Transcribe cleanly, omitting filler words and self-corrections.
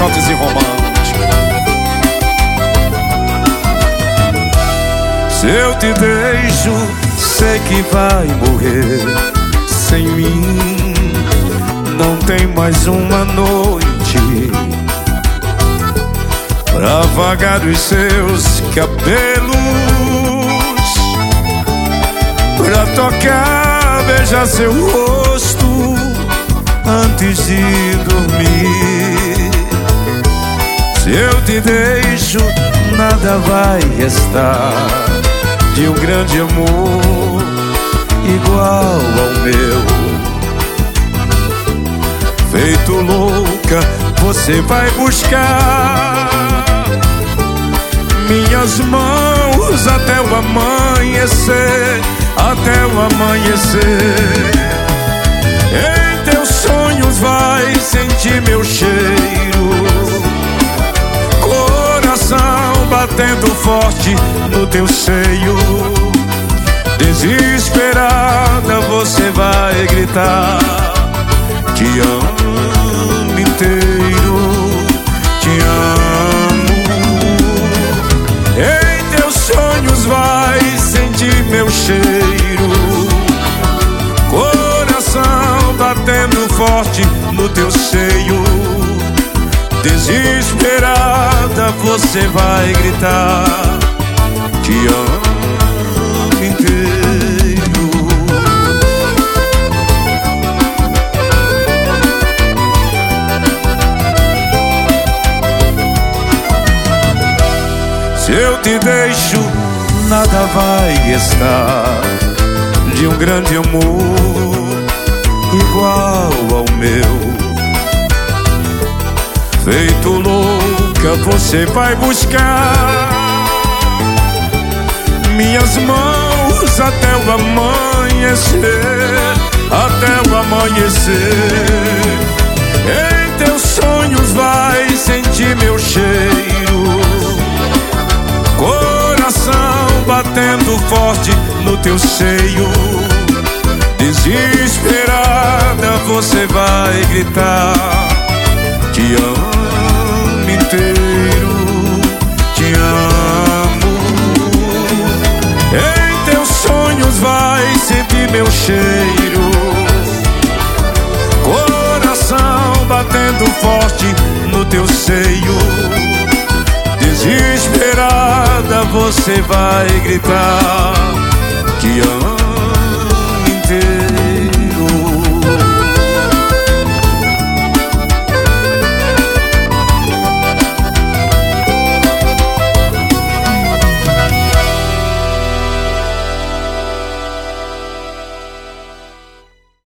shotzinho romântico. Se eu te deixo, sei que vai morrer sem mim. Não tem mais uma noite pra vagar os seus cabelos, pra tocar, beijar seu rosto antes de dormir. Se eu te deixo, nada vai restar de um grande amor igual ao meu. Feito louca, você vai buscar minhas mãos até o amanhecer, até o amanhecer. Em teus sonhos vai sentir meu cheiro, coração batendo forte no teu seio. Desesperada você vai gritar: te amo inteiro, te amo. Em teus sonhos vai sentir meu cheiro, coração batendo forte no teu seio. Desesperada você vai gritar: te amo inteiro. Se eu te deixo, nada vai restar de um grande amor igual ao meu. Feito louca, você vai buscar minhas mãos até o amanhecer, até o amanhecer. Em teus sonhos vai sentir meu cheiro, coração batendo forte no teu seio. Desesperada você vai gritar: te amo inteiro, te amo. Em teus sonhos vai sentir meu cheiro, coração batendo forte no teu seio. Desesperada você vai gritar: te amo